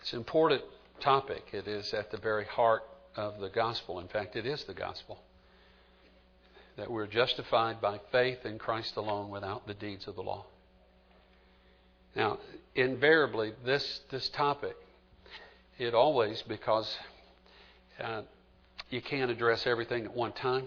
It's an important topic. It is at the very heart of the gospel. In fact, it is the gospel. That we're justified by faith in Christ alone without the deeds of the law. Now, invariably, this topic, it always, because you can't address everything at one time,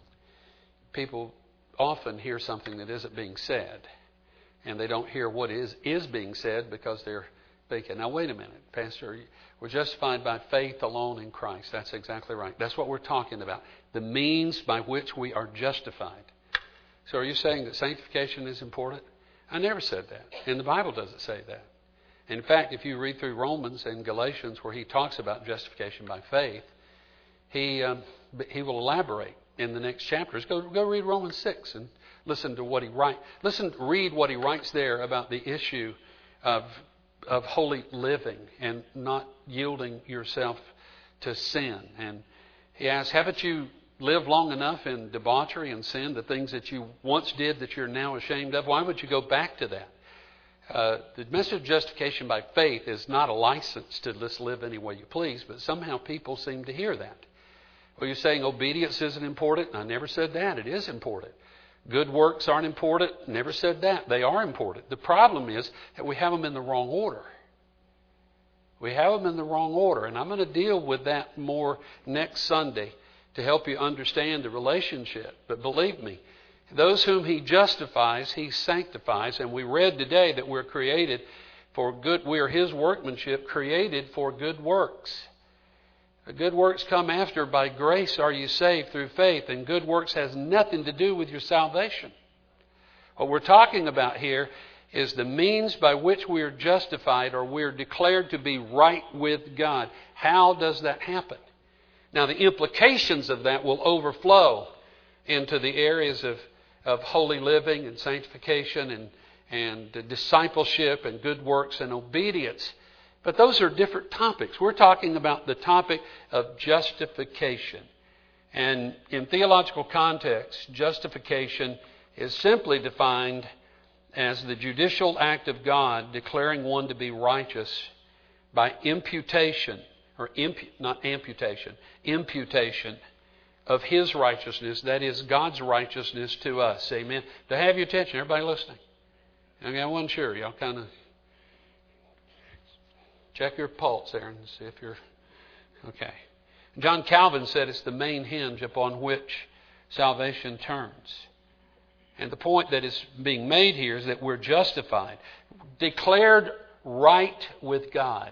people often hear something that isn't being said. And they don't hear what is being said because they're thinking, now wait a minute, Pastor, we're justified by faith alone in Christ. That's exactly right. That's what we're talking about. The means by which we are justified. So are you saying that sanctification is important? I never said that. And the Bible doesn't say that. In fact, if you read through Romans and Galatians where he talks about justification by faith, he will elaborate in the next chapters. Go read Romans 6 and listen to what he writes. Read what he writes there about the issue of holy living and not yielding yourself to sin. And he asks, haven't you lived long enough in debauchery and sin, the things that you once did that you're now ashamed of? Why would you go back to that? The message of justification by faith is not a license to just live any way you please, but somehow people seem to hear that. Well, you're saying obedience isn't important? I never said that. It is important. Good works aren't important? Never said that. They are important. The problem is that we have them in the wrong order. We have them in the wrong order. And I'm going to deal with that more next Sunday to help you understand the relationship. But believe me, those whom he justifies, he sanctifies. And we read today that we're created for good. We are his workmanship, created for good works. The good works come after. By grace are you saved through faith. And good works has nothing to do with your salvation. What we're talking about here is the means by which we are justified or we are declared to be right with God. How does that happen? Now, the implications of that will overflow into the areas of holy living and sanctification and discipleship and good works and obedience. But those are different topics. We're talking about the topic of justification. And in theological context, justification is simply defined as the judicial act of God declaring one to be righteous by imputation, or not amputation, imputation of his righteousness, that is God's righteousness to us. Amen. To have your attention, everybody listening? Okay, I wasn't sure. Y'all kind of check your pulse there and see if you're okay. John Calvin said it's the main hinge upon which salvation turns. And the point that is being made here is that we're justified, declared right with God.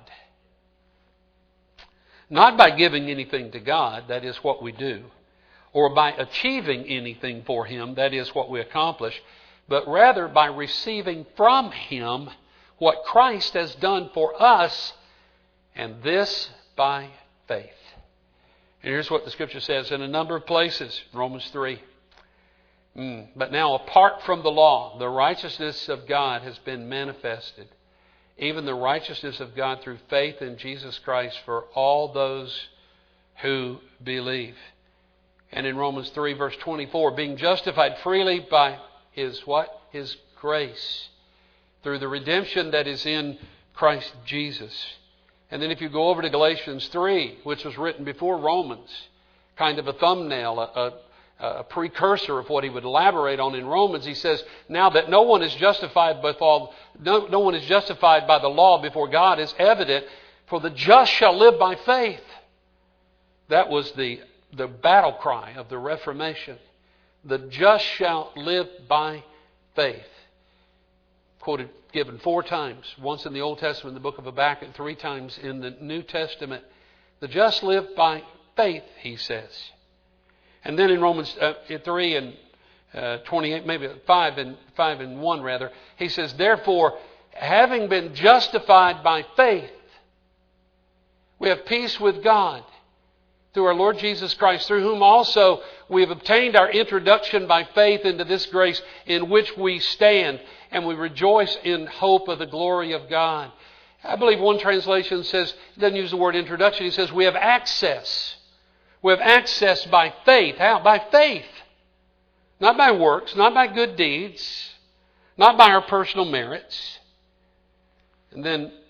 Not by giving anything to God, that is what we do, or by achieving anything for him, that is what we accomplish, but rather by receiving from him what Christ has done for us, and this by faith. And here's what the Scripture says in a number of places. Romans 3. But now, apart from the law, the righteousness of God has been manifested, even the righteousness of God through faith in Jesus Christ for all those who believe. And in Romans 3, verse 24, being justified freely by his what? His grace, through the redemption that is in Christ Jesus. And then if you go over to Galatians 3, which was written before Romans, kind of a thumbnail, a precursor of what he would elaborate on in Romans, he says, now that no one is justified by no one is justified by the law before God is evident, for the just shall live by faith. That was the battle cry of the Reformation. The just shall live by faith. Quoted, given 4 times. Once in the Old Testament, in the book of Habakkuk, 3 times in the New Testament. The just live by faith, he says. And then in Romans 3 and 28, maybe 5 and 1 rather, he says, therefore, having been justified by faith, we have peace with God through our Lord Jesus Christ, through whom also we have obtained our introduction by faith into this grace in which we stand, and we rejoice in hope of the glory of God. I believe one translation says, it doesn't use the word introduction, he says we have access. We have access by faith. How? By faith. Not by works, not by good deeds, not by our personal merits. And then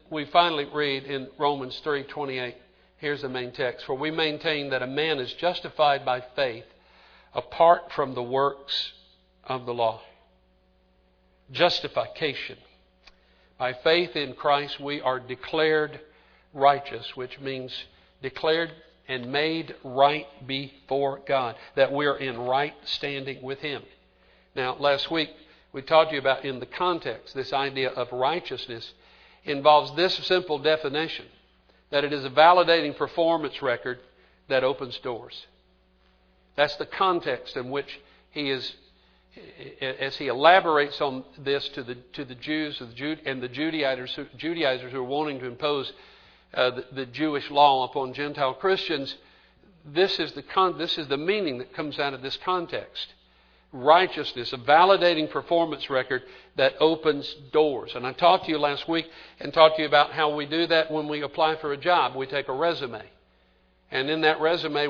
we finally read in Romans 3:28. Here's the main text. For we maintain that a man is justified by faith apart from the works of the law. Justification. By faith in Christ we are declared righteous, which means declared and made right before God, that we're in right standing with Him. Now, last week we talked to you about, in the context, this idea of righteousness involves this simple definition, that it is a validating performance record that opens doors. That's the context in which he is, as he elaborates on this to the Jews and the Judaizers who are wanting to impose the Jewish law upon Gentile Christians. This is the meaning that comes out of this context. Righteousness, a validating performance record that opens doors. And I talked to you last week and talked to you about how we do that when we apply for a job. We take a resume. And in that resume,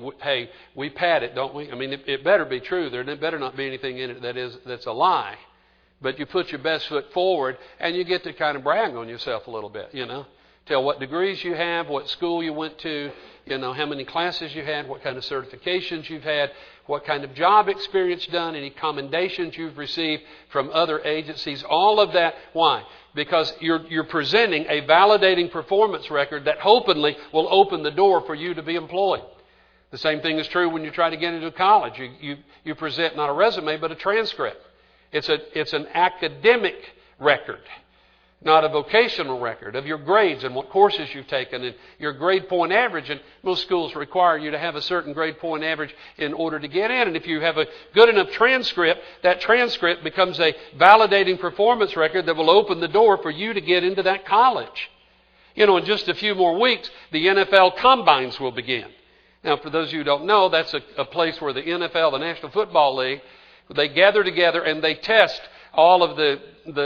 we pad it, don't we? I mean, it better be true. There better not be anything in it that's a lie. But you put your best foot forward, and you get to kind of brag on yourself a little bit, you know. Tell what degrees you have, what school you went to, you know, how many classes you had, what kind of certifications you've had, what kind of job experience done, any commendations you've received from other agencies, all of that. Why? Because you're presenting a validating performance record that hopefully will open the door for you to be employed. The same thing is true when you try to get into college. You present not a resume but a transcript. It's an academic record, not a vocational record of your grades and what courses you've taken and your grade point average. And most schools require you to have a certain grade point average in order to get in. And if you have a good enough transcript, that transcript becomes a validating performance record that will open the door for you to get into that college. You know, in just a few more weeks, the NFL combines will begin. Now, for those of you who don't know, that's a place where the NFL, the National Football League, they gather together and they test all of the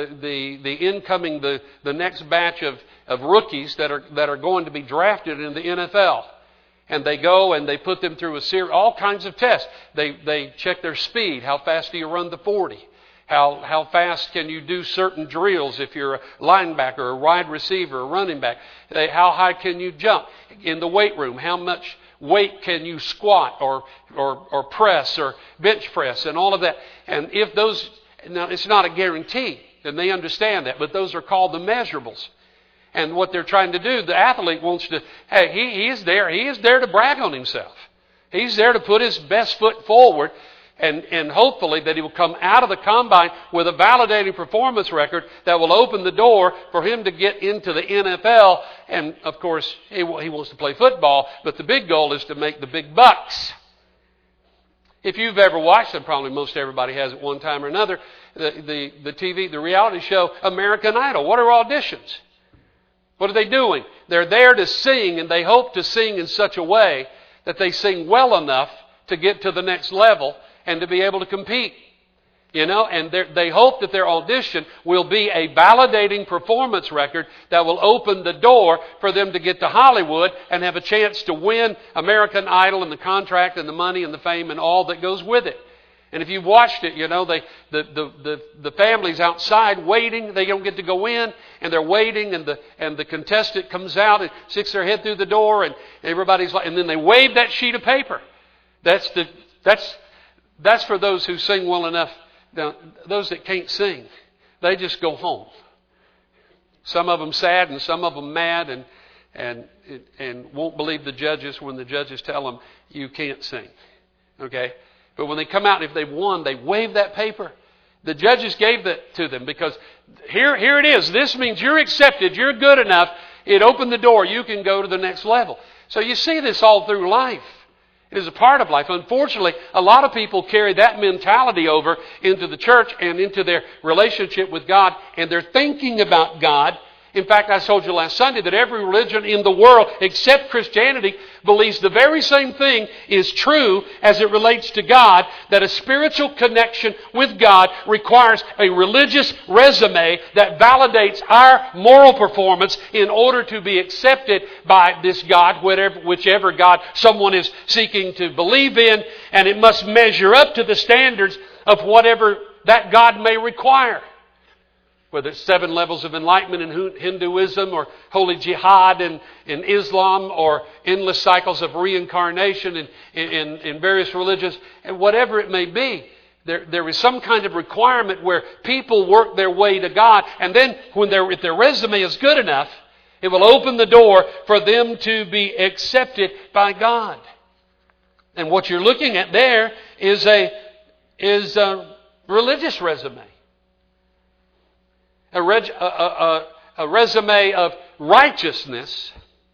incoming, the next batch of rookies that are going to be drafted in the NFL. And they go and they put them through all kinds of tests. They check their speed. How fast do you run the 40? How fast can you do certain drills if you're a linebacker, a wide receiver, a running back? How high can you jump? In the weight room, how much weight can you squat or press or bench press and all of that? And if those... Now, it's not a guarantee, and they understand that, but those are called the measurables. And what they're trying to do, the athlete wants to, hey, he is there to brag on himself. He's there to put his best foot forward, and hopefully that he will come out of the combine with a validating performance record that will open the door for him to get into the NFL. And, of course, he wants to play football, but the big goal is to make the big bucks. If you've ever watched, and probably most everybody has at one time or another, the reality show American Idol, what are auditions? What are they doing? They're there to sing, and they hope to sing in such a way that they sing well enough to get to the next level and to be able to compete. You know, and they hope that their audition will be a validating performance record that will open the door for them to get to Hollywood and have a chance to win American Idol and the contract and the money and the fame and all that goes with it. And if you've watched it, you know, the family's outside waiting. They don't get to go in, and they're waiting, and the contestant comes out and sticks their head through the door, and everybody's like, and then they wave that sheet of paper. That's for those who sing well enough. Now, those that can't sing, they just go home. Some of them sad and some of them mad and won't believe the judges when the judges tell them you can't sing. Okay? But when they come out, if they've won, they wave that paper. The judges gave that to them because here it is. This means you're accepted. You're good enough. It opened the door. You can go to the next level. So you see this all through life. It is a part of life. Unfortunately, a lot of people carry that mentality over into the church and into their relationship with God, and they're thinking about God. In fact, I told you last Sunday that every religion in the world except Christianity believes the very same thing is true as it relates to God, that a spiritual connection with God requires a religious resume that validates our moral performance in order to be accepted by this God, whichever God someone is seeking to believe in, and it must measure up to the standards of whatever that God may require. whether it's 7 levels of enlightenment in Hinduism or holy jihad in Islam or endless cycles of reincarnation in various religions, and whatever it may be. There is some kind of requirement where people work their way to God, and then if their resume is good enough, it will open the door for them to be accepted by God. And what you're looking at there is a religious resume. A resume of righteousness.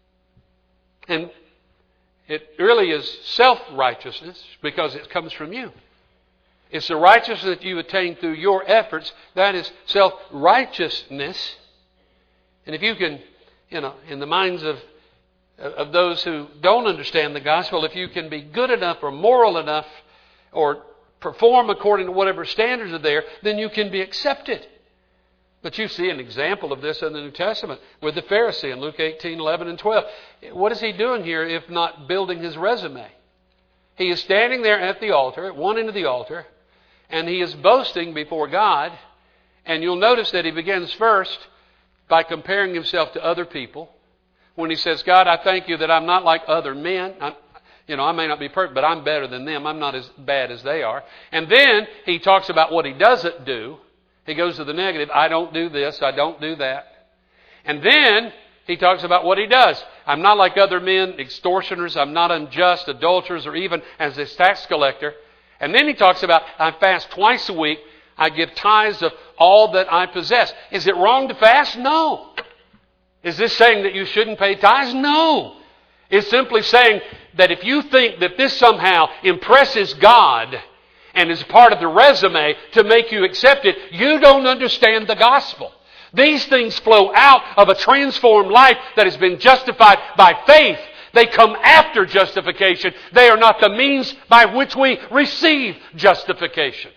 And it really is self-righteousness because it comes from you. It's the righteousness that you attain through your efforts. That is self-righteousness. And if you can, in the minds of those who don't understand the gospel, if you can be good enough or moral enough or perform according to whatever standards are there, then you can be accepted. But you see an example of this in the New Testament with the Pharisee in Luke 18, 11, and 12. What is he doing here if not building his resume? He is standing there at the altar, at one end of the altar, and he is boasting before God. And you'll notice that he begins first by comparing himself to other people. When he says, God, I thank you that I'm not like other men. I may not be perfect, but I'm better than them. I'm not as bad as they are. And then he talks about what he doesn't do. He goes to the negative. I don't do this. I don't do that. And then he talks about what he does. I'm not like other men, extortioners. I'm not unjust, adulterers, or even as this tax collector. And then he talks about I fast twice a week. I give tithes of all that I possess. Is it wrong to fast? No. Is this saying that you shouldn't pay tithes? No. It's simply saying that if you think that this somehow impresses God and is part of the resume to make you accepted, you don't understand the gospel. These things flow out of a transformed life that has been justified by faith. They come after justification. They are not the means by which we receive justification.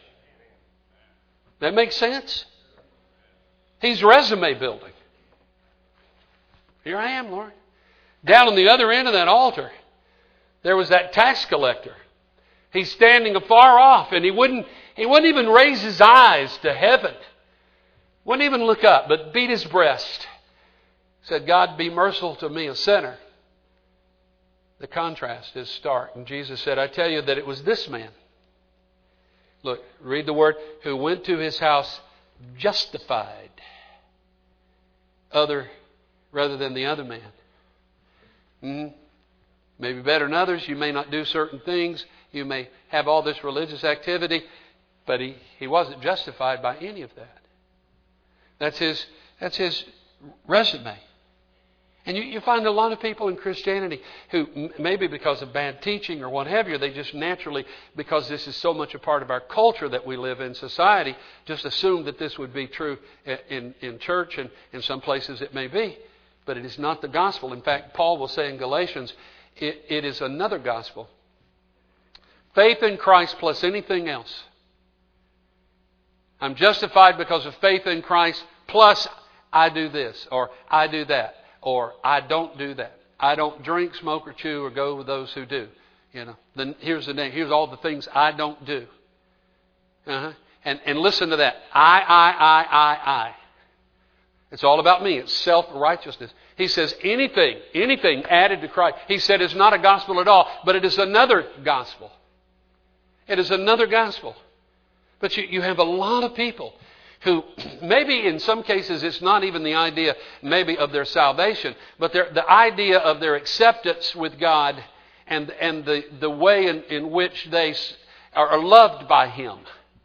That makes sense? He's resume building. Here I am, Lord. Down on the other end of that altar, there was that tax collector. He's standing afar off, and he wouldn't even raise his eyes to heaven. Wouldn't even look up, but beat his breast. Said, God, be merciful to me, a sinner. The contrast is stark. And Jesus said, I tell you that it was this man. Look, read the word, who went to his house justified rather than the other man. Maybe better than others. You may not do certain things. You may have all this religious activity, but he wasn't justified by any of that. That's his resume. And you find a lot of people in Christianity who, maybe because of bad teaching or what have you, they just naturally, because this is so much a part of our culture that we live in society, just assume that this would be true in church, and in some places it may be. But it is not the gospel. In fact, Paul will say in Galatians, it is another gospel. Faith in Christ plus anything else. I'm justified because of faith in Christ plus I do this or I do that or I don't do that. I don't drink, smoke, or chew or go with those who do. Then here's the name. Here's all the things I don't do. And listen to that. I. It's all about me. It's self-righteousness. He says anything added to Christ. He said it's not a gospel at all, but it is another gospel. It is another gospel. But you have a lot of people who maybe in some cases it's not even the idea maybe of their salvation, but the idea of their acceptance with God and the way in which they are loved by Him.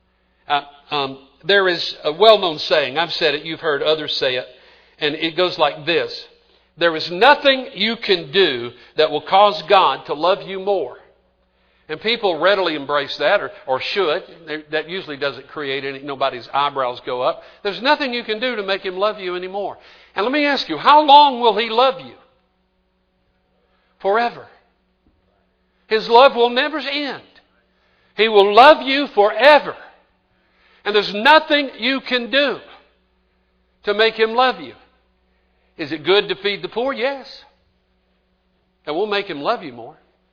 There is a well-known saying. I've said it. You've heard others say it. And it goes like this. There is nothing you can do that will cause God to love you more. And people readily embrace that, or should. That usually doesn't create nobody's eyebrows go up. There's nothing you can do to make Him love you anymore. And let me ask you, how long will He love you? Forever. His love will never end. He will love you forever. And there's nothing you can do to make Him love you. Is it good to feed the poor? Yes. That will make Him love you more.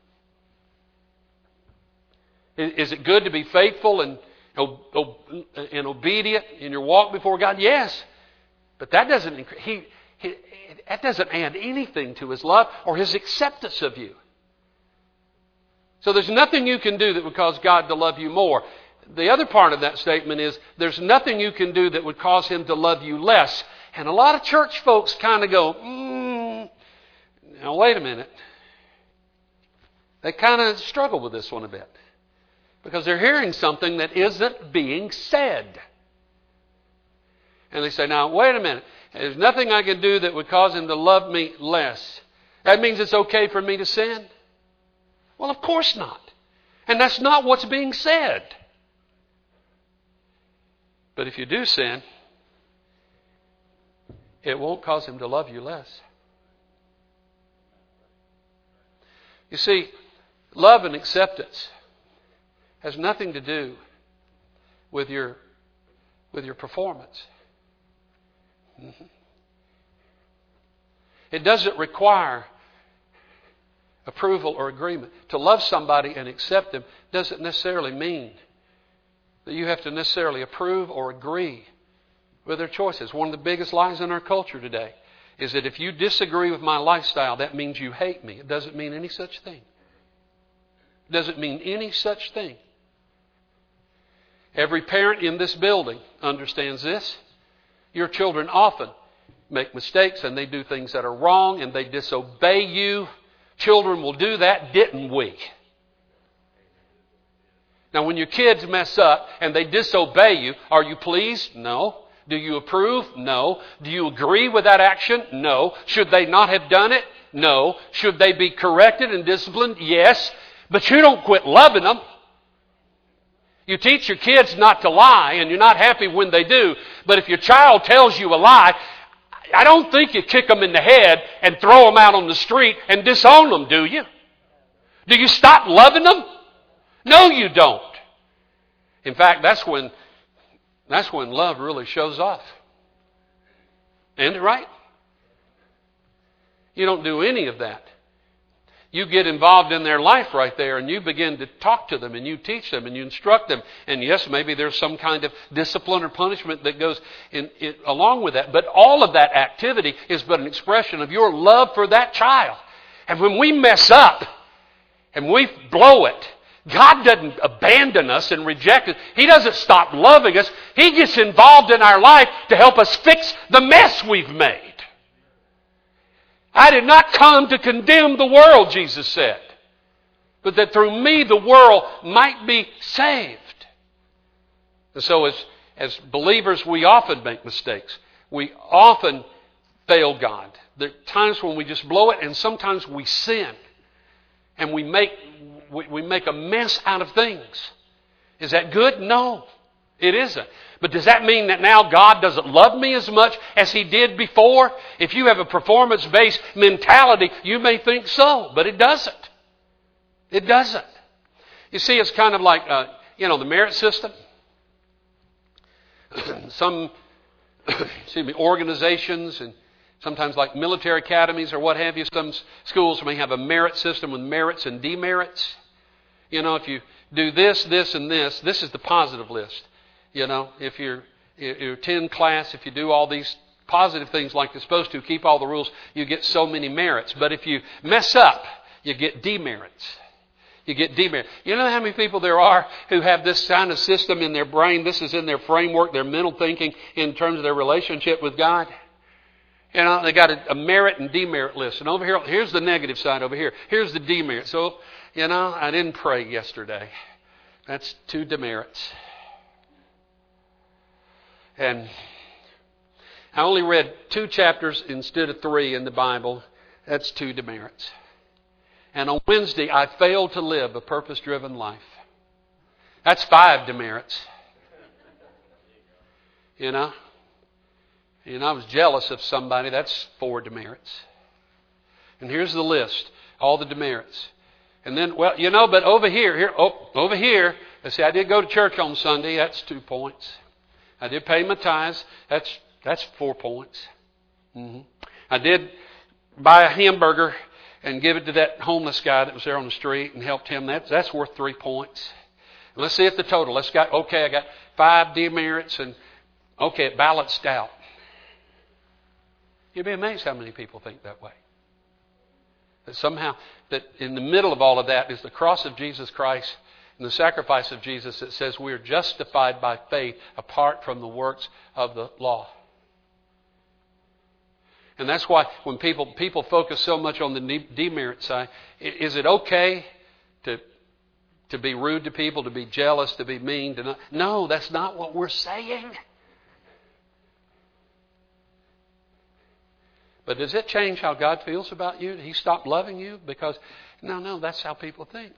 Is it good to be faithful and obedient in your walk before God? Yes. But that doesn't that doesn't add anything to His love or His acceptance of you. So there's nothing you can do that would cause God to love you more. The other part of that statement is there's nothing you can do that would cause Him to love you less. And a lot of church folks kind of go, now wait a minute. They kind of struggle with this one a bit. Because they're hearing something that isn't being said. And they say, now wait a minute. There's nothing I can do that would cause Him to love me less. That means it's okay for me to sin? Well, of course not. And that's not what's being said. But if you do sin, it won't cause Him to love you less. You see, love and acceptance has nothing to do with your performance. It doesn't require approval or agreement. To love somebody and accept them doesn't necessarily mean that you have to necessarily approve or agree with their choices. One of the biggest lies in our culture today is that if you disagree with my lifestyle, that means you hate me. It doesn't mean any such thing. It doesn't mean any such thing. Every parent in this building understands this. Your children often make mistakes and they do things that are wrong and they disobey you. Children will do that, didn't we? Now, when your kids mess up and they disobey you, are you pleased? No. Do you approve? No. Do you agree with that action? No. Should they not have done it? No. Should they be corrected and disciplined? Yes. But you don't quit loving them. You teach your kids not to lie, and you're not happy when they do. But if your child tells you a lie, I don't think you kick them in the head and throw them out on the street and disown them, do you? Do you stop loving them? No, you don't. In fact, that's when love really shows off. Isn't it right? You don't do any of that. You get involved in their life right there and you begin to talk to them and you teach them and you instruct them. And yes, maybe there's some kind of discipline or punishment that goes along with that. But all of that activity is but an expression of your love for that child. And when we mess up and we blow it, God doesn't abandon us and reject us. He doesn't stop loving us. He gets involved in our life to help us fix the mess we've made. I did not come to condemn the world, Jesus said, but that through me the world might be saved. And so as believers, we often make mistakes. We often fail God. There are times when we just blow it, and sometimes we sin. And we make a mess out of things. Is that good? No, it isn't. But does that mean that now God doesn't love me as much as He did before? If you have a performance-based mentality, you may think so, but it doesn't. It doesn't. You see, it's kind of like, the merit system. Some organizations and sometimes like military academies or what have you, some schools may have a merit system with merits and demerits. If you do this, this, and this is the positive list. If you attend class, if you do all these positive things like you're supposed to, keep all the rules, you get so many merits. But if you mess up, you get demerits. You get demerits. You know how many people there are who have this kind of system in their brain? This is in their framework, their mental thinking in terms of their relationship with God. They got a merit and demerit list. And over here, here's the negative side over here. Here's the demerit. So, I didn't pray yesterday. That's 2 demerits. And I only read 2 chapters instead of 3 in the Bible. That's 2 demerits. And on Wednesday, I failed to live a purpose-driven life. That's 5 demerits. I was jealous of somebody. That's 4 demerits. And here's the list. All the demerits. And then, but over here, let's see, I did go to church on Sunday. That's 2 points. I did pay my tithes. That's 4 points. Mm-hmm. I did buy a hamburger and give it to that homeless guy that was there on the street and helped him. That's worth 3 points. And let's see if the total. I got 5 demerits and it balanced out. You'd be amazed how many people think that way. That somehow, that in the middle of all of that is the cross of Jesus Christ and the sacrifice of Jesus that says we are justified by faith apart from the works of the law. And that's why when people focus so much on the demerit side, is it okay to be rude to people, to be jealous, to be mean? No, that's not what we're saying. But does it change how God feels about you? Did He stop loving you? Because, no, that's how people think.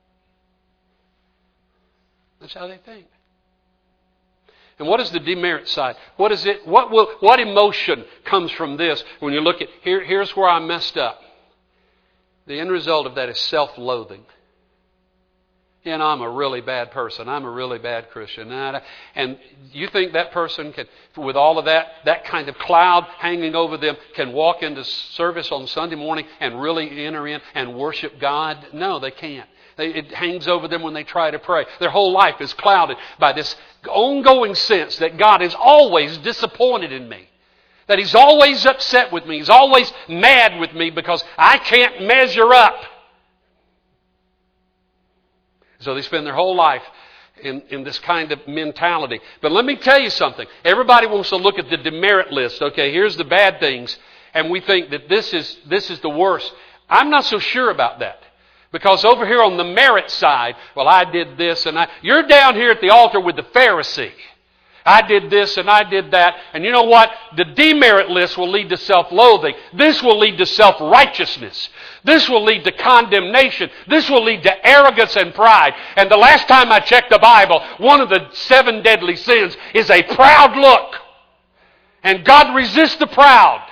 That's how they think. And what is the demerit side? What is it? What emotion comes from this when you look at, here's where I messed up. The end result of that is self-loathing. And I'm a really bad person. I'm a really bad Christian. And you think that person can, with all of that kind of cloud hanging over them, can walk into service on Sunday morning and really enter in and worship God? No, they can't. It hangs over them when they try to pray. Their whole life is clouded by this ongoing sense that God is always disappointed in me. That He's always upset with me. He's always mad with me because I can't measure up. So they spend their whole life in this kind of mentality. But let me tell you something. Everybody wants to look at the demerit list. Okay, here's the bad things. And we think that this is the worst. I'm not so sure about that. Because over here on the merit side, well, I did this and you're down here at the altar with the Pharisee. I did this and I did that. And you know what? The demerit list will lead to self-loathing. This will lead to self-righteousness. This will lead to condemnation. This will lead to arrogance and pride. And the last time I checked the Bible, one of the 7 deadly sins is a proud look. And God resists the proud.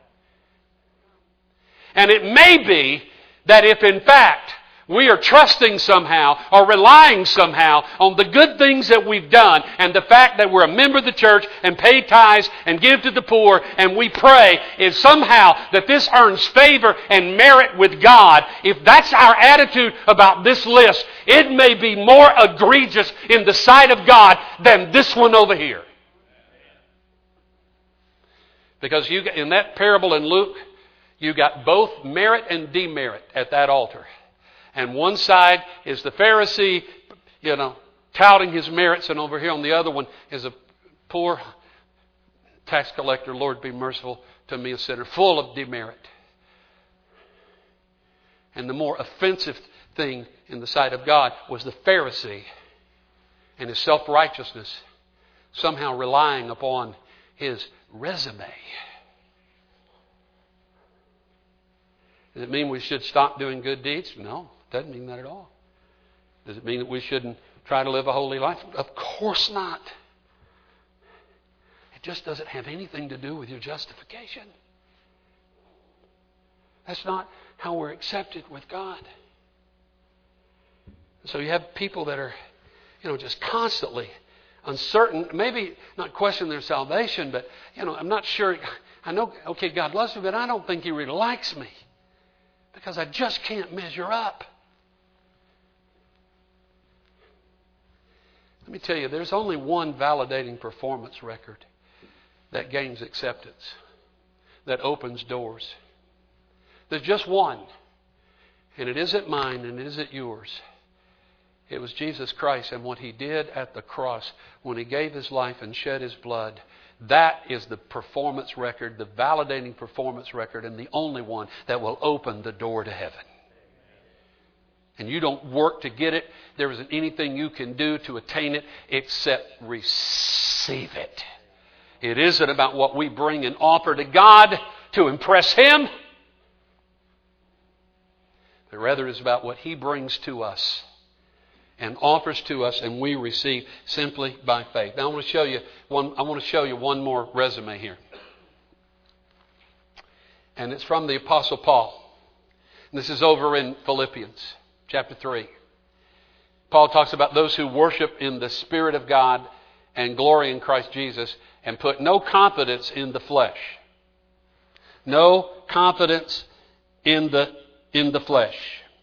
And it may be that if in fact we are trusting somehow or relying somehow on the good things that we've done and the fact that we're a member of the church and pay tithes and give to the poor and we pray, is somehow that this earns favor and merit with God. If that's our attitude about this list, it may be more egregious in the sight of God than this one over here. Because in that parable in Luke, you got both merit and demerit at that altar. And one side is the Pharisee, touting his merits, and over here on the other one is a poor tax collector, Lord be merciful to me a sinner, full of demerit. And the more offensive thing in the sight of God was the Pharisee and his self-righteousness, somehow relying upon his resume. Does it mean we should stop doing good deeds? No, it doesn't mean that at all. Does it mean that we shouldn't try to live a holy life? Of course not. It just doesn't have anything to do with your justification. That's not how we're accepted with God. So you have people that are, just constantly uncertain, maybe not question their salvation, but, I'm not sure. I know, okay, God loves me, but I don't think He really likes me. Because I just can't measure up. Let me tell you, there's only one validating performance record that gains acceptance, that opens doors. There's just one. And it isn't mine and it isn't yours. It was Jesus Christ and what He did at the cross when He gave His life and shed His blood. That is the performance record, the validating performance record, and the only one that will open the door to heaven. And you don't work to get it. There isn't anything you can do to attain it except receive it. It isn't about what we bring and offer to God to impress Him, but rather it is about what He brings to us and offers to us, and we receive simply by faith. Now I want to show you one more resume here. And it's from the Apostle Paul. And this is over in Philippians chapter 3. Paul talks about those who worship in the Spirit of God and glory in Christ Jesus and put no confidence in the flesh. No confidence in the flesh.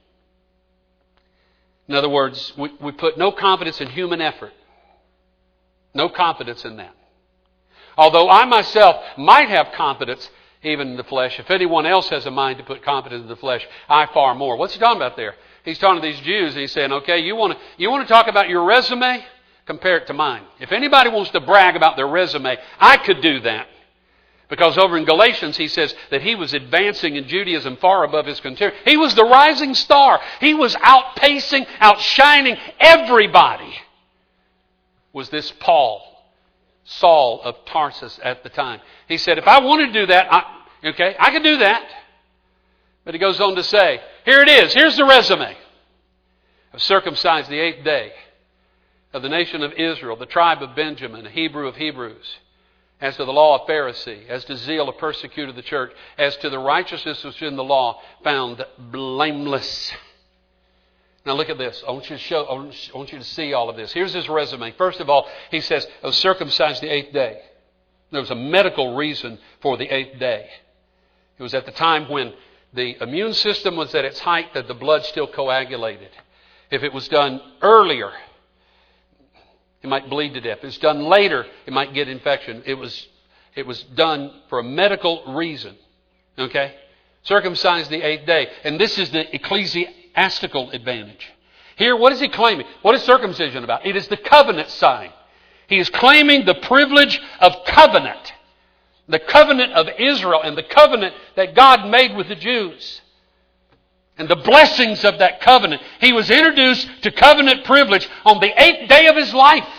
In other words, we put no confidence in human effort. No confidence in that. Although I myself might have confidence even in the flesh. If anyone else has a mind to put confidence in the flesh, I far more. What's he talking about there? He's talking to these Jews, and he's saying, okay, you want to talk about your resume? Compare it to mine. If anybody wants to brag about their resume, I could do that. Because over in Galatians, he says that he was advancing in Judaism far above his contemporaries. He was the rising star. He was outpacing, outshining everybody. Was this Paul, Saul of Tarsus at the time. He said, if I wanted to do that, I could do that. But he goes on to say, here it is. Here's the resume. I've circumcised the 8th day of the nation of Israel, the tribe of Benjamin, a Hebrew of Hebrews. As to the law, a Pharisee. As to zeal, a persecutor of the church. As to the righteousness which is in the law, found blameless. Now look at this. I want you to see all of this. Here's his resume. First of all, he says, I was circumcised the 8th day. There was a medical reason for the 8th day. It was at the time when the immune system was at its height that the blood still coagulated. If it was done earlier, it might bleed to death. If it's done later, it might get infection. It was done for a medical reason. Okay? Circumcised the 8th day. And this is the ecclesiastical advantage. Here, what is he claiming? What is circumcision about? It is the covenant sign. He is claiming the privilege of covenant. The covenant of Israel and the covenant that God made with the Jews. And the blessings of that covenant. He was introduced to covenant privilege on the 8th day of his life.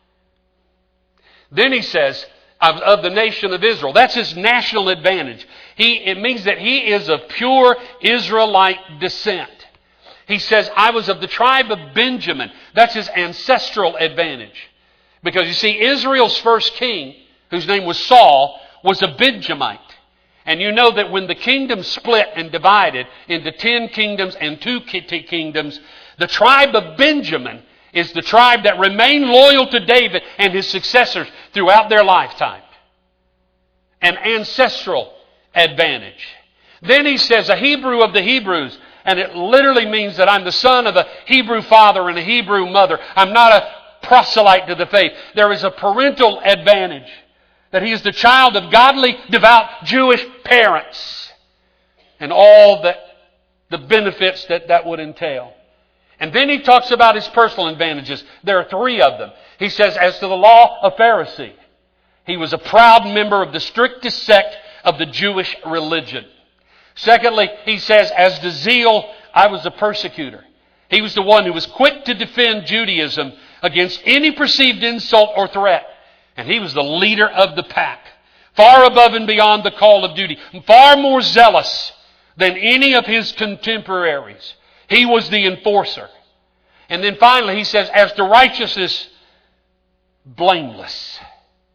Then he says, of the nation of Israel. That's his national advantage. It means that he is of pure Israelite descent. He says, I was of the tribe of Benjamin. That's his ancestral advantage. Because you see, Israel's first king, whose name was Saul, was a Benjamite. And you know that when the kingdom split and divided into 10 kingdoms and 2 kingdoms, the tribe of Benjamin is the tribe that remained loyal to David and his successors throughout their lifetime. An ancestral advantage. Then he says, a Hebrew of the Hebrews. And it literally means that I'm the son of a Hebrew father and a Hebrew mother. I'm not a proselyte to the faith. There is a parental advantage. That he is the child of godly, devout Jewish parents. And all the benefits that would entail. And then he talks about his personal advantages. There are 3 of them. He says, as to the law, a Pharisee. He was a proud member of the strictest sect of the Jewish religion. Secondly, he says, as to zeal, I was a persecutor. He was the one who was quick to defend Judaism against any perceived insult or threat. And he was the leader of the pack. Far above and beyond the call of duty. Far more zealous than any of his contemporaries. He was the enforcer. And then finally he says, as to righteousness, blameless.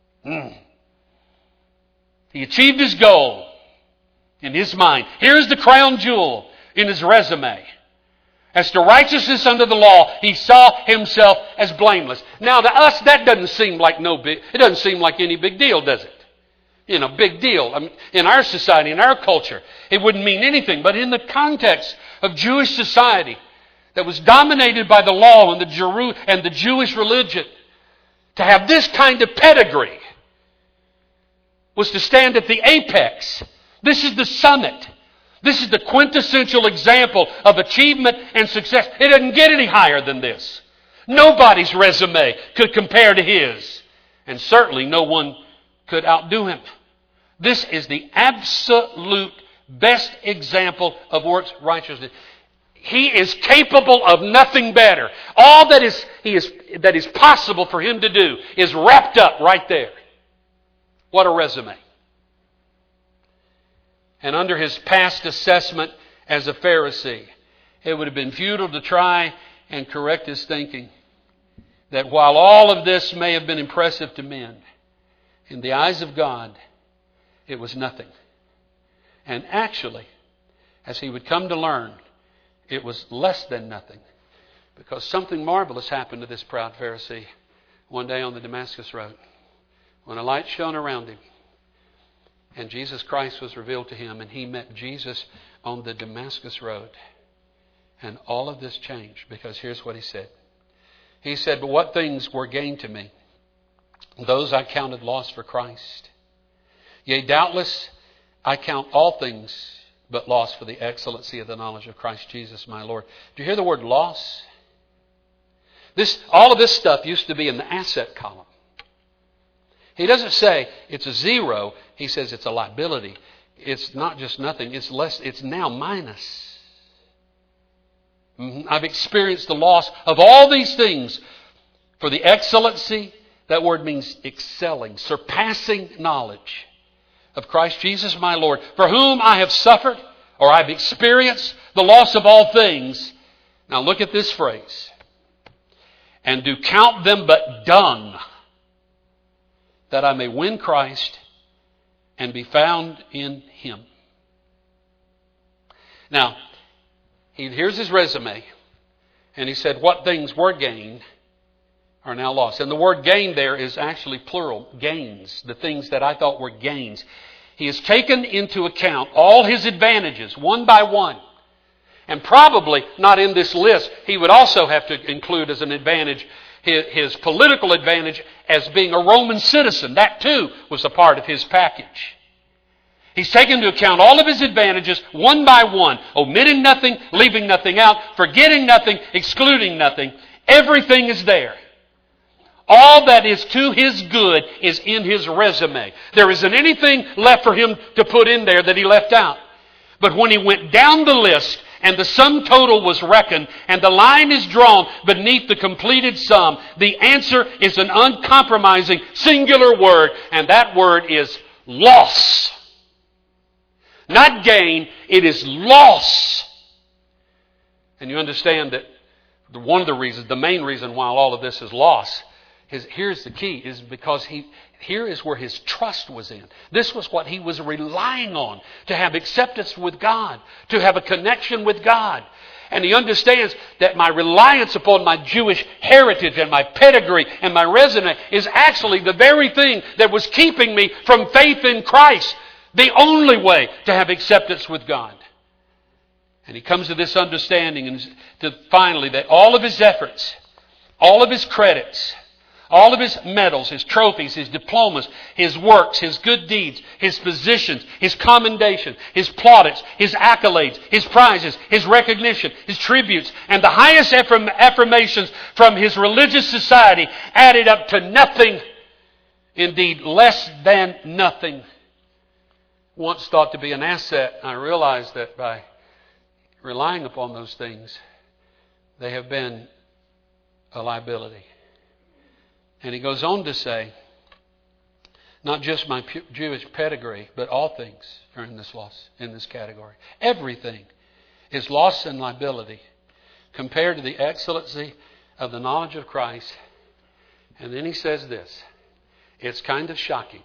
He achieved his goal in his mind. Here's the crown jewel in his resume. As to righteousness under the law, he saw himself as blameless. Now to us, that doesn't seem like it doesn't seem like any big deal, does it? Big deal. I mean, in our society, in our culture, it wouldn't mean anything. But in the context of Jewish society that was dominated by the law and the Jewish religion, to have this kind of pedigree was to stand at the apex. This is the summit. This is the quintessential example of achievement and success. It doesn't get any higher than this. Nobody's resume could compare to his. And certainly no one could outdo him. This is the absolute best example of works righteousness. He is capable of nothing better. All that is possible for him to do is wrapped up right there. What a resume. And under his past assessment as a Pharisee, it would have been futile to try and correct his thinking. That while all of this may have been impressive to men, in the eyes of God, it was nothing. And actually, as he would come to learn, it was less than nothing. Because something marvelous happened to this proud Pharisee one day on the Damascus Road. When a light shone around him, and Jesus Christ was revealed to him, and he met Jesus on the Damascus Road. And all of this changed, because here's what he said. He said, but what things were gain to me? Those I counted loss for Christ. Yea, doubtless, I count all things but loss for the excellency of the knowledge of Christ Jesus my Lord. Do you hear the word loss? All of this stuff used to be in the asset column. He doesn't say it's a zero. He says it's a liability. It's not just nothing. It's less. It's now minus. I've experienced the loss of all these things for the excellency. That word means excelling, surpassing knowledge of Christ Jesus my Lord, for whom I have suffered, or I've experienced the loss of all things. Now look at this phrase. And do count them but dung, that I may win Christ and be found in Him. Now, here's his resume. And he said, what things were gained are now lost. And the word gain there is actually plural. Gains. The things that I thought were gains. He has taken into account all his advantages, one by one. And probably not in this list, he would also have to include as an advantage his political advantage as being a Roman citizen. That too was a part of his package. He's taken into account all of his advantages one by one, omitting nothing, leaving nothing out, forgetting nothing, excluding nothing. Everything is there. All that is to his good is in his resume. There isn't anything left for him to put in there that he left out. But when he went down the list and the sum total was reckoned and the line is drawn beneath the completed sum, the answer is an uncompromising singular word, and that word is loss. Not gain, it is loss. And you understand that one of the reasons, the main reason why all of this is loss, here's the key, is because here is where his trust was in. This was what he was relying on, to have acceptance with God, to have a connection with God. And he understands that my reliance upon my Jewish heritage and my pedigree and my resume is actually the very thing that was keeping me from faith in Christ. The only way to have acceptance with God. And he comes to this understanding and to finally that all of his efforts, all of his credits, all of his medals, his trophies, his diplomas, his works, his good deeds, his positions, his commendation, his plaudits, his accolades, his prizes, his recognition, his tributes, and the highest affirmations from his religious society added up to nothing, indeed less than nothing. Once thought to be an asset, I realized that by relying upon those things, they have been a liability. And he goes on to say, not just my Jewish pedigree, but all things are in this loss, in this category. Everything is loss and liability compared to the excellency of the knowledge of Christ. And then he says this, it's kind of shocking.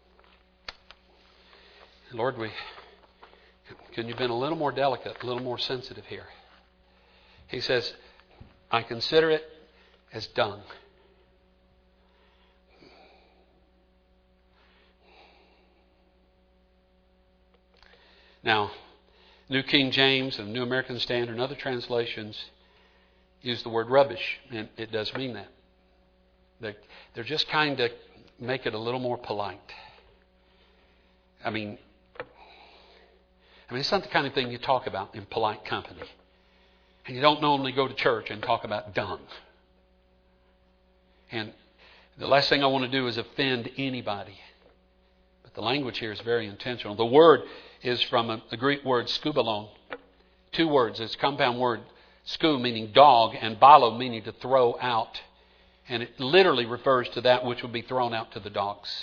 Lord, can you have been a little more delicate, a little more sensitive here? He says, I consider it as dung. Now, New King James and New American Standard and other translations use the word rubbish, and it does mean that. They're just kind of make it a little more polite. I mean, it's not the kind of thing you talk about in polite company. And you don't normally go to church and talk about dung. And the last thing I want to do is offend anybody. But the language here is very intentional. The word is from the Greek word skubalon. Two words. It's a compound word. Sku meaning dog and balo meaning to throw out. And it literally refers to that which would be thrown out to the dogs.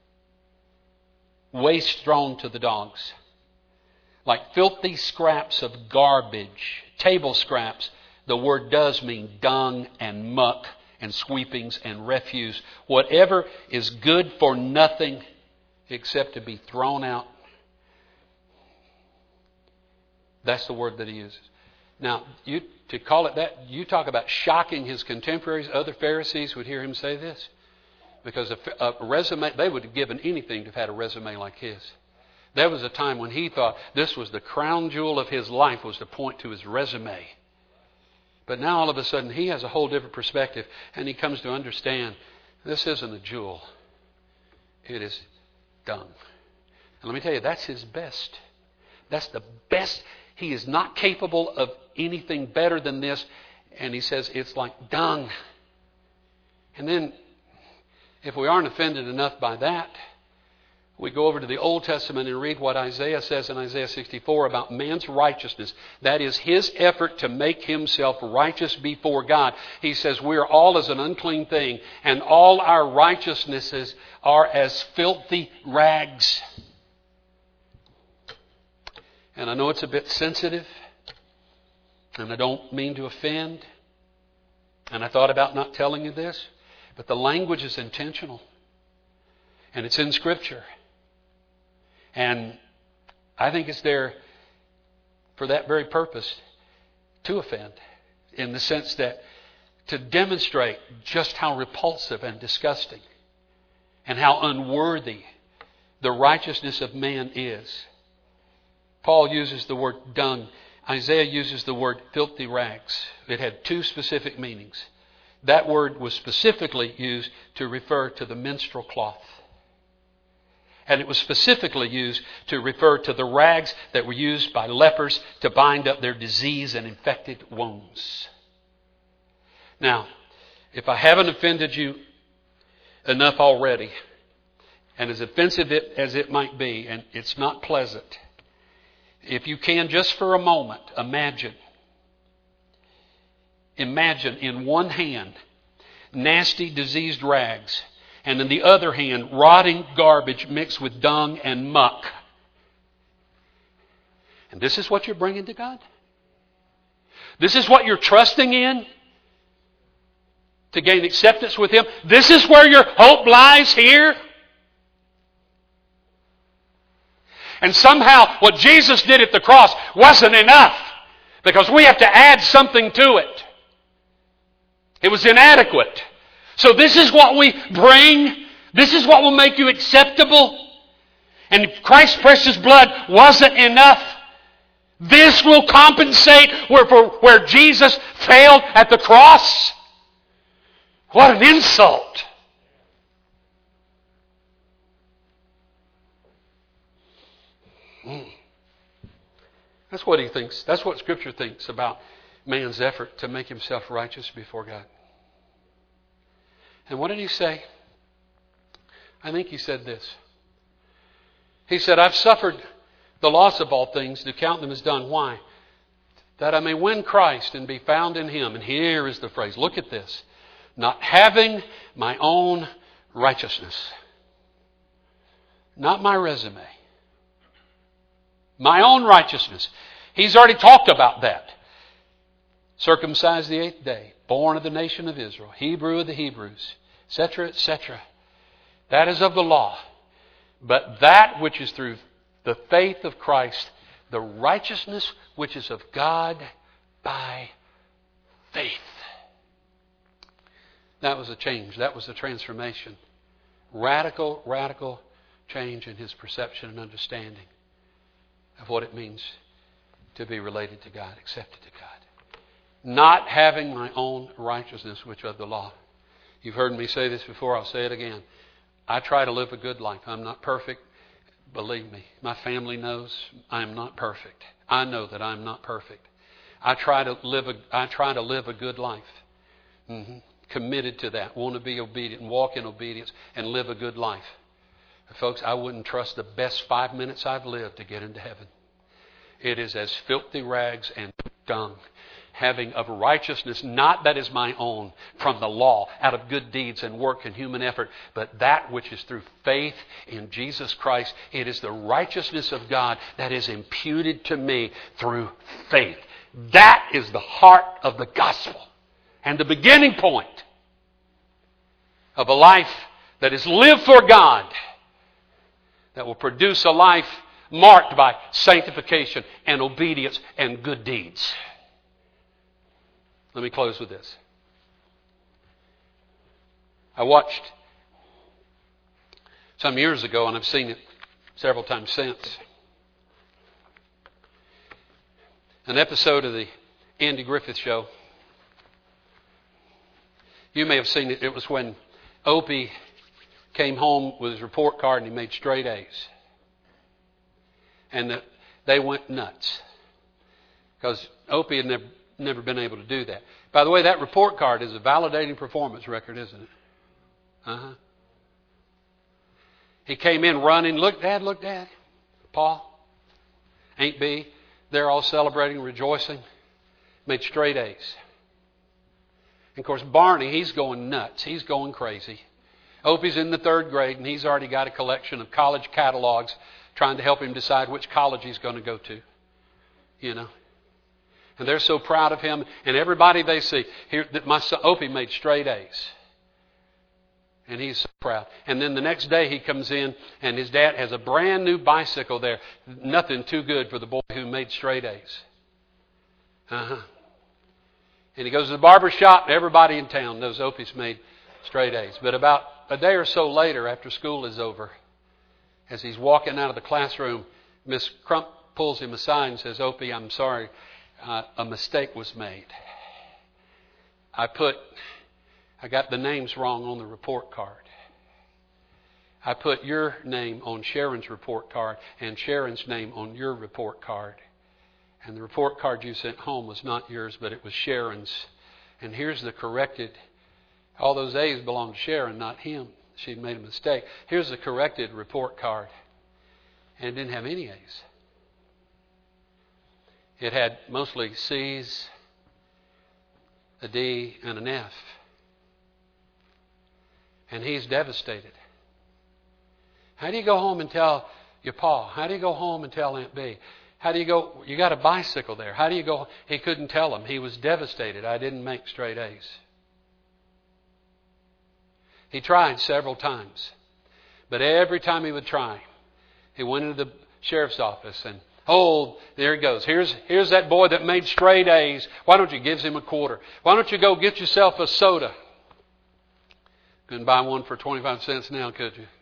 Waste thrown to the dogs. Like filthy scraps of garbage, table scraps, the word does mean dung and muck and sweepings and refuse. Whatever is good for nothing except to be thrown out. That's the word that he uses. Now, to call it that, you talk about shocking his contemporaries. Other Pharisees would hear him say this. Because a resume, they would have given anything to have had a resume like his. There was a time when he thought this was the crown jewel of his life, was to point to his resume. But now all of a sudden he has a whole different perspective, and he comes to understand this isn't a jewel. It is dung. And let me tell you, that's his best. That's the best. He is not capable of anything better than this. And he says it's like dung. And then, if we aren't offended enough by that, we go over to the Old Testament and read what Isaiah says in Isaiah 64 about man's righteousness. That is his effort to make himself righteous before God. He says we are all as an unclean thing, and all our righteousnesses are as filthy rags. And I know it's a bit sensitive, and I don't mean to offend. And I thought about not telling you this, but the language is intentional. And it's in Scripture. And I think it's there for that very purpose, to offend. In the sense that to demonstrate just how repulsive and disgusting and how unworthy the righteousness of man is. Paul uses the word dung. Isaiah uses the word filthy rags. It had two specific meanings. That word was specifically used to refer to the menstrual cloth. And it was specifically used to refer to the rags that were used by lepers to bind up their disease and infected wounds. Now, if I haven't offended you enough already, and as offensive as it might be, and it's not pleasant, if you can just for a moment imagine in one hand nasty diseased rags, and in the other hand rotting garbage mixed with dung and muck. And this is what you're bringing to God? This is what you're trusting in to gain acceptance with Him? This is where your hope lies here? And somehow what Jesus did at the cross wasn't enough, because we have to add something to it. It was inadequate. So this is what we bring. This is what will make you acceptable. And if Christ's precious blood wasn't enough, this will compensate where Jesus failed at the cross. What an insult. That's what he thinks. That's what Scripture thinks about man's effort to make himself righteous before God. And what did he say? I think he said this. He said, I've suffered the loss of all things to count them as done. Why? That I may win Christ and be found in Him. And here is the phrase. Look at this. Not having my own righteousness. Not my resume. My own righteousness. He's already talked about that. Circumcised the 8th day. Born of the nation of Israel. Hebrew of the Hebrews. Etc., etc. That is of the law. But that which is through the faith of Christ, the righteousness which is of God by faith. That was a change. That was a transformation. Radical, radical change in his perception and understanding of what it means to be related to God, accepted to God. Not having my own righteousness, which of the law. You've heard me say this before, I'll say it again. I try to live a good life. I'm not perfect. Believe me, my family knows I am not perfect. I know that I'm not perfect. I try to live a good life. Committed to that. Want to be obedient and walk in obedience and live a good life. Folks, I wouldn't trust the best 5 minutes I've lived to get into heaven. It is as filthy rags and dung, having of righteousness, not that is my own, from the law, out of good deeds and work and human effort, but that which is through faith in Jesus Christ. It is the righteousness of God that is imputed to me through faith. That is the heart of the gospel and the beginning point of a life that is lived for God, that will produce a life marked by sanctification and obedience and good deeds. Let me close with this. I watched some years ago, and I've seen it several times since, an episode of the Andy Griffith Show. You may have seen it. It was when Opie came home with his report card and he made straight A's. And they went nuts. Because Opie had never been able to do that. By the way, that report card is a validating performance record, isn't it? Uh-huh. He came in running. Look, Dad. Paul, Aunt B, they're all celebrating, rejoicing. Made straight A's. And of course, Barney, he's going nuts. He's going crazy. Opie's in the 3rd grade, and he's already got a collection of college catalogs trying to help him decide which college he's going to go to. You know. And they're so proud of him. And everybody they see, here, that my son Opie made straight A's. And he's so proud. And then the next day he comes in, and his dad has a brand new bicycle there. Nothing too good for the boy who made straight A's. Uh-huh. And he goes to the barber shop, and everybody in town knows Opie's made straight A's. But about a day or so later, after school is over, as he's walking out of the classroom, Miss Crump pulls him aside and says, Opie, I'm sorry, a mistake was made. I got the names wrong on the report card. I put your name on Sharon's report card and Sharon's name on your report card. And the report card you sent home was not yours, but it was Sharon's. And here's the corrected. All those A's belong to Sharon, not him. She'd made a mistake. Here's the corrected report card. And it didn't have any A's. It had mostly C's, a D, and an F. And he's devastated. How do you go home and tell your pa? How do you go home and tell Aunt B? How do you go? You got a bicycle there. How do you go? He couldn't tell him. He was devastated. I didn't make straight A's. He tried several times. But every time he would try, he went into the sheriff's office and, oh, there he goes. Here's that boy that made straight A's. Why don't you give him a quarter? Why don't you go get yourself a soda? Couldn't buy one for 25 cents now, could you?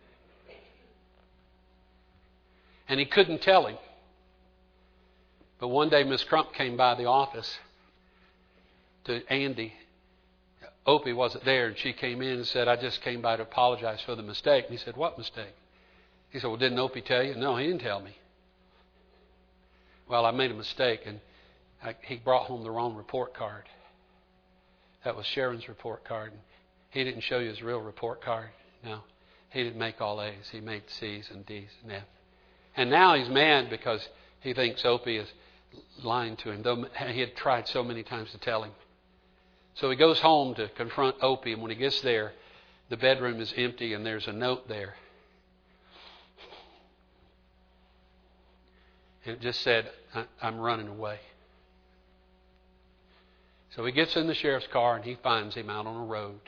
And he couldn't tell him. But one day Miss Crump came by the office to Andy. Opie wasn't there, and she came in and said, I just came by to apologize for the mistake. And he said, what mistake? He said, well, didn't Opie tell you? No, he didn't tell me. Well, I made a mistake, and he brought home the wrong report card. That was Sharon's report card. He didn't show you his real report card. No, he didn't make all A's. He made C's and D's and F. And now he's mad because he thinks Opie is lying to him, though he had tried so many times to tell him. So he goes home to confront Opie, and when he gets there, the bedroom is empty and there's a note there. And it just said, I'm running away. So he gets in the sheriff's car and he finds him out on a road.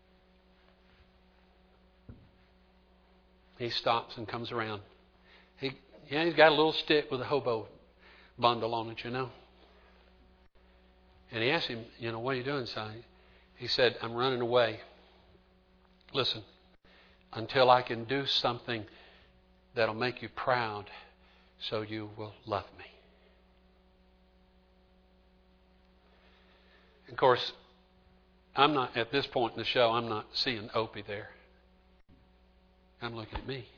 He stops and comes around. He's got a little stick with a hobo bundle on it, you know. And he asked him, what are you doing, son? He said, I'm running away. Listen, until I can do something that'll make you proud so you will love me. Of course, I'm not, at this point in the show, I'm not seeing Opie there. I'm looking at me.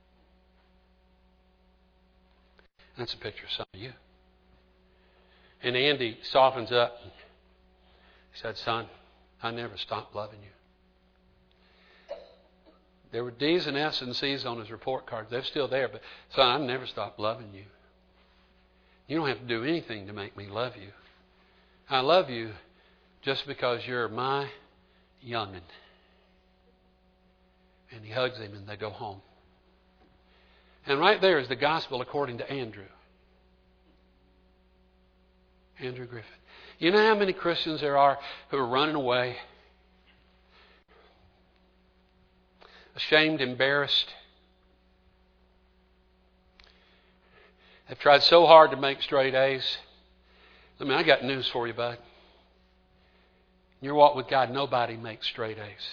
That's a picture of some of you. And Andy softens up. He said, son, I never stopped loving you. There were D's and F's and C's on his report card. They're still there, but son, I never stopped loving you. You don't have to do anything to make me love you. I love you just because you're my young'un. And he hugs him and they go home. And right there is the gospel according to Andrew. Andrew Griffith. You know how many Christians there are who are running away? Ashamed, embarrassed. Have tried so hard to make straight A's. I got news for you, bud. In your walk with God, nobody makes straight A's.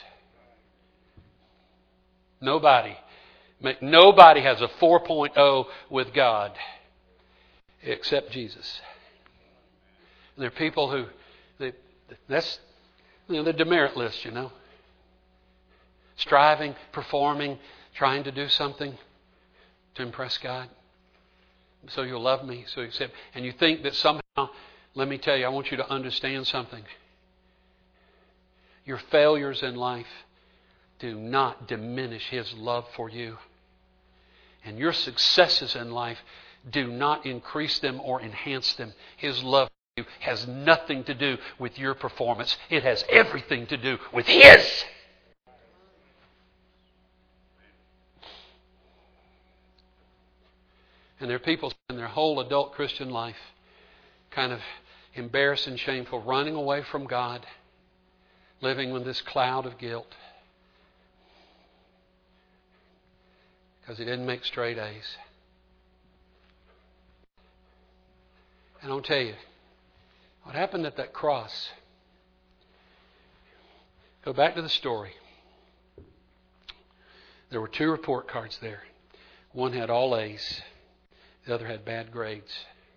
Nobody has a 4.0 with God except Jesus. And there are people who, that's the demerit list, Striving, performing, trying to do something to impress God. so you'll love me, so you accept. And you think that somehow, let me tell you, I want you to understand something. Your failures in life do not diminish His love for you. And your successes in life do not increase them or enhance them. His love for you has nothing to do with your performance. It has everything to do with His. And there are people in their whole adult Christian life kind of embarrassed and shameful, running away from God, living with this cloud of guilt because he didn't make straight A's. And I'll tell you, what happened at that cross, go back to the story. There were 2 report cards there. One had all A's. The other had bad grades.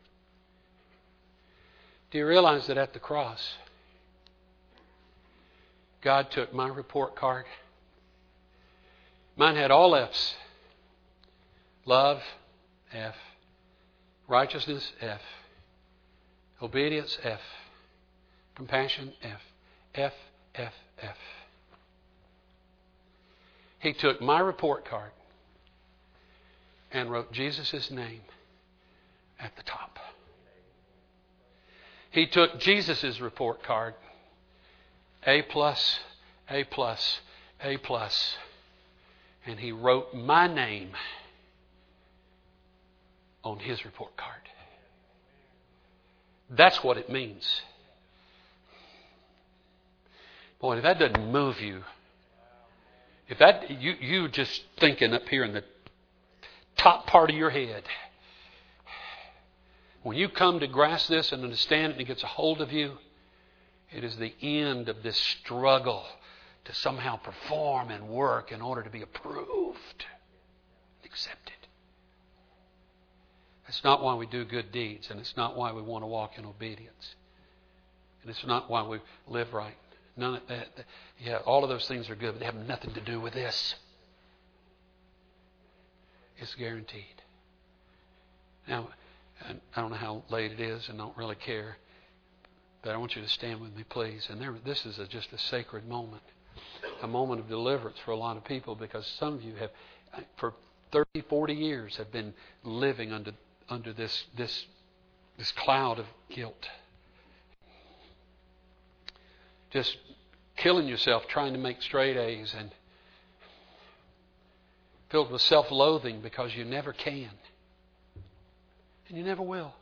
Do you realize that at the cross, God took my report card? Mine had all F's. Love, F. Righteousness, F. Obedience, F. Compassion, F. F, F, F. He took my report card and wrote Jesus' name at the top. He took Jesus' report card, A+, A+, A+, and he wrote my name on his report card. That's what it means. Boy, if that doesn't move you, if that you just thinking up here in the top part of your head, when you come to grasp this and understand it and it gets a hold of you, it is the end of this struggle to somehow perform and work in order to be approved, accepted. That's not why we do good deeds, and it's not why we want to walk in obedience, and it's not why we live right. None of that. Yeah, all of those things are good, but they have nothing to do with this. It's guaranteed. Now, I don't know how late it is, and don't really care, but I want you to stand with me, please. And this is just a sacred moment, a moment of deliverance for a lot of people, because some of you have, for 30, 40 years, have been living under this cloud of guilt. Just killing yourself trying to make straight A's and filled with self-loathing because you never can. And you never will.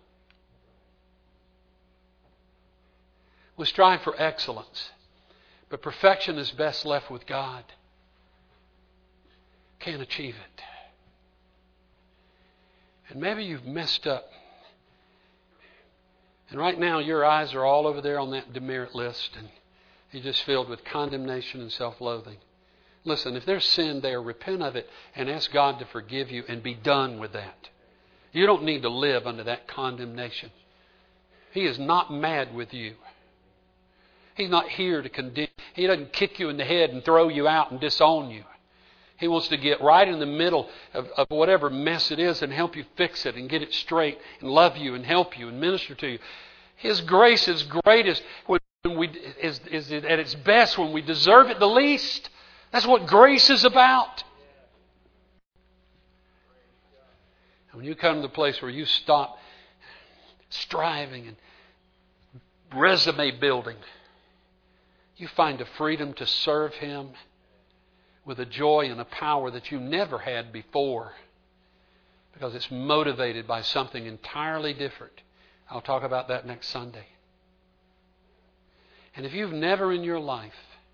We strive for excellence, but perfection is best left with God. Can't achieve it. And maybe you've messed up. And right now your eyes are all over there on that demerit list, and you're just filled with condemnation and self-loathing. Listen, if there's sin there, repent of it and ask God to forgive you and be done with that. You don't need to live under that condemnation. He is not mad with you. He's not here to condemn. He doesn't kick you in the head and throw you out and disown you. He wants to get right in the middle of whatever mess it is and help you fix it and get it straight and love you and help you and minister to you. His grace is greatest is at its best when we deserve it the least. That's what grace is about. And when you come to the place where you stop striving and resume building, you find a freedom to serve Him with a joy and a power that you never had before, because it's motivated by something entirely different. I'll talk about that next Sunday. And if you've never in your life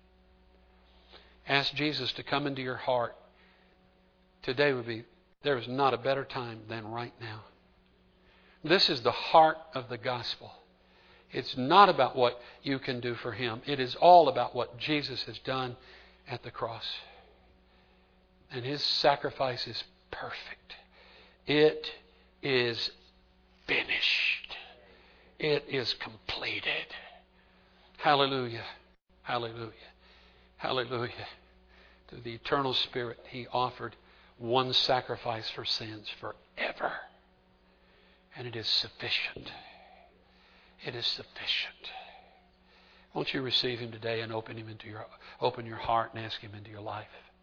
asked Jesus to come into your heart, today would be, there is not a better time than right now. This is the heart of the gospel. It's not about what you can do for Him. It is all about what Jesus has done at the cross. And His sacrifice is perfect. It is finished. It is completed. Hallelujah. Hallelujah. Hallelujah. To the eternal Spirit, He offered one sacrifice for sins forever. And it is sufficient. It is sufficient. Won't you receive Him today and open your heart and ask Him into your life?